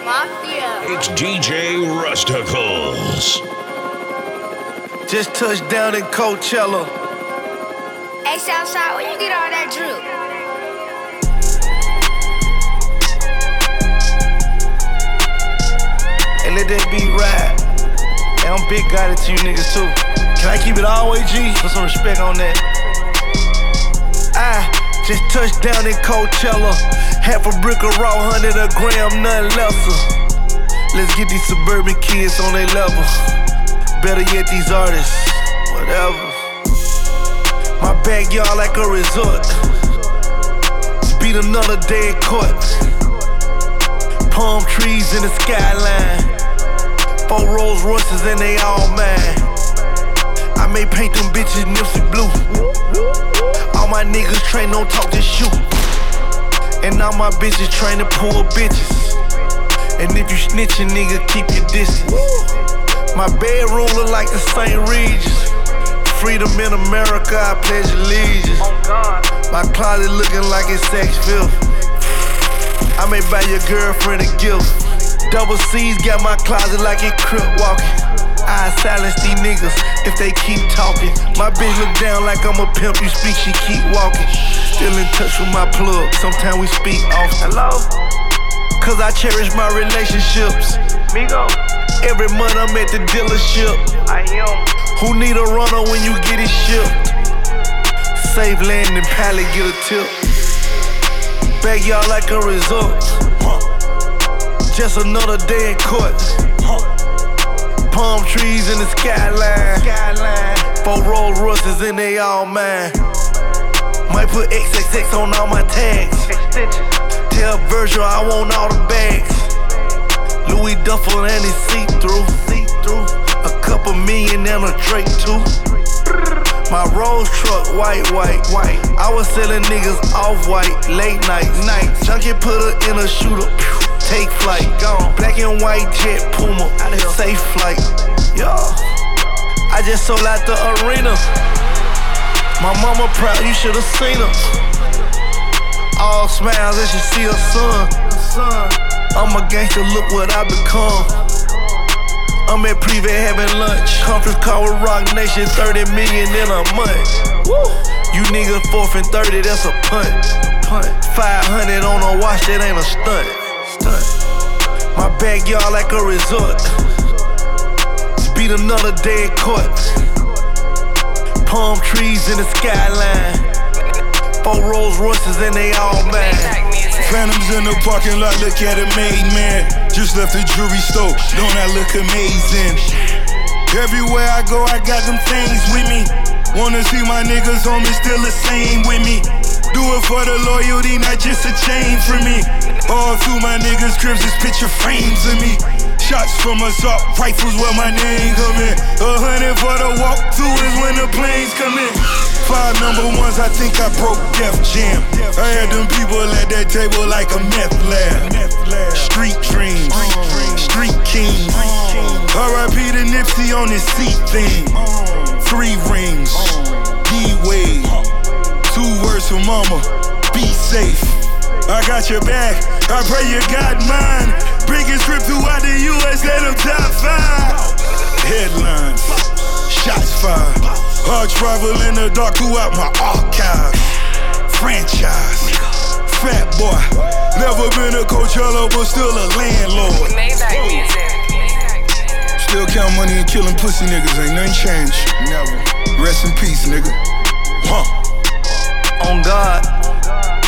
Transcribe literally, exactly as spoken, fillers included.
Mafia. It's D J Rusticles. Just touched down in Coachella. Hey, Southside, where you get all that drip? And let that beat ride. Hey, I'm big got it to you niggas too. Can I keep it all the way, G? Put some respect on that. I just touched down in Coachella. Half a brick of raw, hundred a gram, nothing lesser. Let's get these suburban kids on their level. Better yet, these artists, whatever. My backyard like a resort. Speed another day in court. Palm trees in the skyline. Four Rolls Royces and they all mine. I may paint them bitches Nipsey blue. All my niggas train, don't talk, just shoot. And all my bitches train to pull bitches. And if you snitchin', nigga, keep your distance. My bedroom look like the Saint Regis. Freedom in America, I pledge allegiance. My closet looking like it's sex filth. I may buy your girlfriend a gift. Double C's got my closet like it crip walking. I silence these niggas if they keep talking. My bitch look down like I'm a pimp, you speak, she keep walking. Still in touch with my plug, sometimes we speak often. Hello? Cause I cherish my relationships. Migo. Every month I'm at the dealership. I am. Who need a runner when you get it shipped? Save land and pallet, get a tip. Backyard like a resort. Just another day in court. Palm trees in the skyline. Four Rolls Royces and they all mine. Might put X X X on all my tags. Tell Virgil I want all the bags. Louis Duffel and it's see-through. A couple million and a Drake too. My Rolls truck, white, white, white. I was selling niggas off-white, late night, night. Junkie put her in a shooter, take flight. Gone. Black and white jet, Puma, safe flight. Yeah. I just sold out the arena. My mama proud, you should've seen her. All smiles as she see her son. I'm a gangster, look what I become. I'm at Privé having lunch. Conference call with Rock Nation, thirty million in a month. Woo. You niggas fourth and thirty, that's a punt. Punt. five hundred on a watch, that ain't a stunt. Stunt. My backyard like a resort. Speed another day in court. Palm trees in the skyline. Four Rolls Royces and they all mine. Phantoms in the parking lot, look at it made, man. Just left the jewelry store, don't I look amazing? Everywhere I go, I got them things with me. Wanna see my niggas on me, still the same with me. Do it for the loyalty, not just a chain for me. All through my niggas' cribs is picture frames of me. Shots from assault rifles where my name come in. A hundred for the walk through is when the planes come in. Five number ones, I think I broke Def Jam. I had them people at that table like a meth lab. Street dreams, street kings. R I P to Nipsey on his seat thing. Three rings, D-Wade. Two words for mama, be safe. I got your back, I pray you got mine. Biggest trip throughout the U S, let them top five. Headlines, shots fired. Hard travel in the dark throughout my archive. Franchise, fat boy. Never been a Coachella, but still a landlord. Still count money and killing pussy niggas, ain't nothing changed. Never. Rest in peace, nigga. Huh. On God.